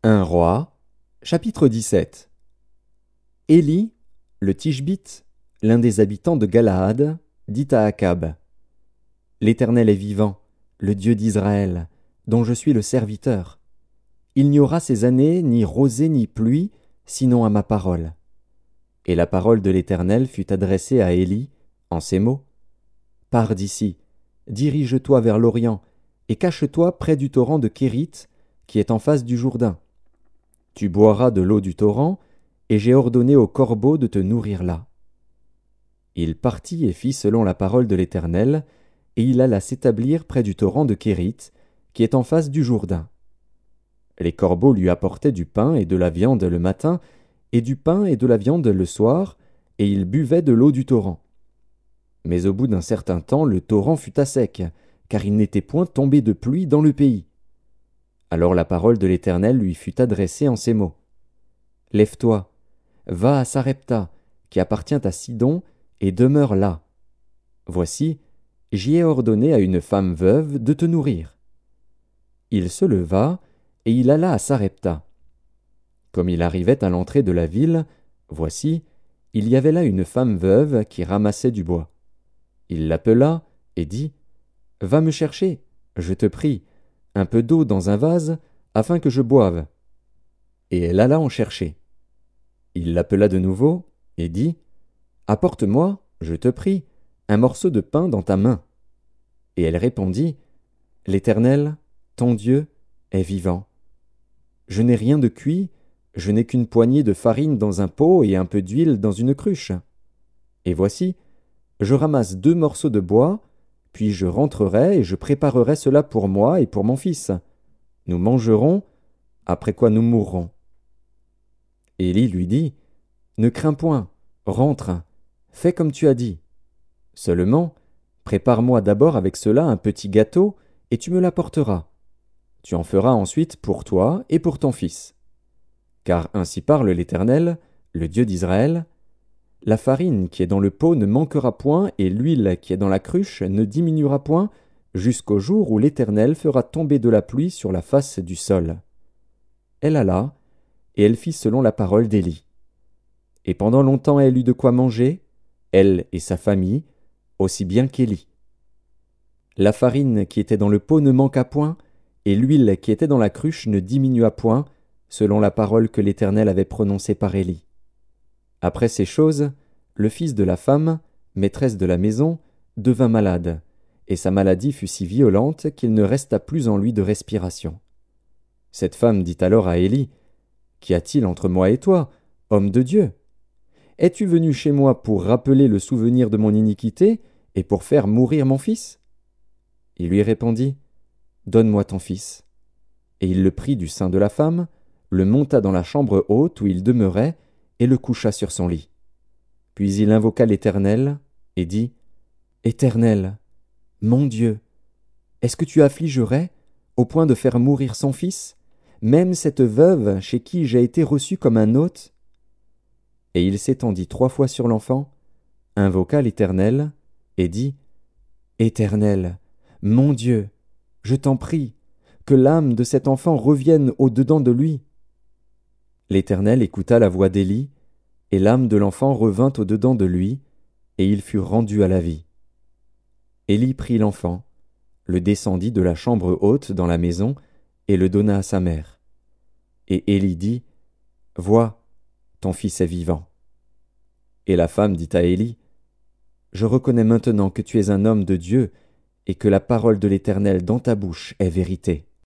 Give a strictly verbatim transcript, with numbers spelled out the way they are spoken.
un Roi, chapitre dix-sept. Élie, le Tishbite, l'un des habitants de Galaad, dit à Akab: L'Éternel est vivant, le Dieu d'Israël, dont je suis le serviteur. Il n'y aura ces années ni rosée ni pluie, sinon à ma parole. Et la parole de l'Éternel fut adressée à Élie, en ces mots: Pars d'ici, dirige-toi vers l'Orient, et cache-toi près du torrent de Kérith, qui est en face du Jourdain. Tu boiras de l'eau du torrent, et j'ai ordonné aux corbeaux de te nourrir là. Il partit et fit selon la parole de l'Éternel, et il alla s'établir près du torrent de Kérith, qui est en face du Jourdain. Les corbeaux lui apportaient du pain et de la viande le matin, et du pain et de la viande le soir, et il buvait de l'eau du torrent. Mais au bout d'un certain temps, le torrent fut à sec, car il n'était point tombé de pluie dans le pays. Alors la parole de l'Éternel lui fut adressée en ces mots: Lève-toi, va à Sarepta, qui appartient à Sidon, et demeure là. Voici, j'y ai ordonné à une femme veuve de te nourrir. Il se leva, et il alla à Sarepta. Comme il arrivait à l'entrée de la ville, voici, il y avait là une femme veuve qui ramassait du bois. Il l'appela et dit: Va me chercher, je te prie, un peu d'eau dans un vase, afin que je boive. Et elle alla en chercher. Il l'appela de nouveau, et dit: Apporte-moi, je te prie, un morceau de pain dans ta main. Et elle répondit: L'Éternel, ton Dieu, est vivant. Je n'ai rien de cuit, je n'ai qu'une poignée de farine dans un pot et un peu d'huile dans une cruche. Et voici, je ramasse deux morceaux de bois, puis je rentrerai et je préparerai cela pour moi et pour mon fils. Nous mangerons, après quoi nous mourrons. Élie lui dit: Ne crains point, rentre, fais comme tu as dit. Seulement, prépare-moi d'abord avec cela un petit gâteau, et tu me l'apporteras. Tu en feras ensuite pour toi et pour ton fils. Car ainsi parle l'Éternel, le Dieu d'Israël: La farine qui est dans le pot ne manquera point, et l'huile qui est dans la cruche ne diminuera point, jusqu'au jour où l'Éternel fera tomber de la pluie sur la face du sol. Elle alla, et elle fit selon la parole d'Élie. Et pendant longtemps elle eut de quoi manger, elle et sa famille, aussi bien qu'Élie. La farine qui était dans le pot ne manqua point, et l'huile qui était dans la cruche ne diminua point, selon la parole que l'Éternel avait prononcée par Élie. Après ces choses, le fils de la femme, maîtresse de la maison, devint malade, et sa maladie fut si violente qu'il ne resta plus en lui de respiration. Cette femme dit alors à Élie: Qu'y a-t-il entre moi et toi, homme de Dieu? Es-tu venu chez moi pour rappeler le souvenir de mon iniquité et pour faire mourir mon fils? Il lui répondit: Donne-moi ton fils. Et il le prit du sein de la femme, le monta dans la chambre haute où il demeurait, et le coucha sur son lit. Puis il invoqua l'Éternel, et dit: Éternel, mon Dieu, est-ce que tu affligerais, au point de faire mourir son fils, même cette veuve chez qui j'ai été reçu comme un hôte? Et il s'étendit trois fois sur l'enfant, invoqua l'Éternel, et dit: Éternel, mon Dieu, je t'en prie, que l'âme de cet enfant revienne au-dedans de lui. L'Éternel écouta la voix d'Élie, et l'âme de l'enfant revint au-dedans de lui, et il fut rendu à la vie. Élie prit l'enfant, le descendit de la chambre haute dans la maison, et le donna à sa mère. Et Élie dit: Vois, ton fils est vivant. Et la femme dit à Élie: Je reconnais maintenant que tu es un homme de Dieu, et que la parole de l'Éternel dans ta bouche est vérité.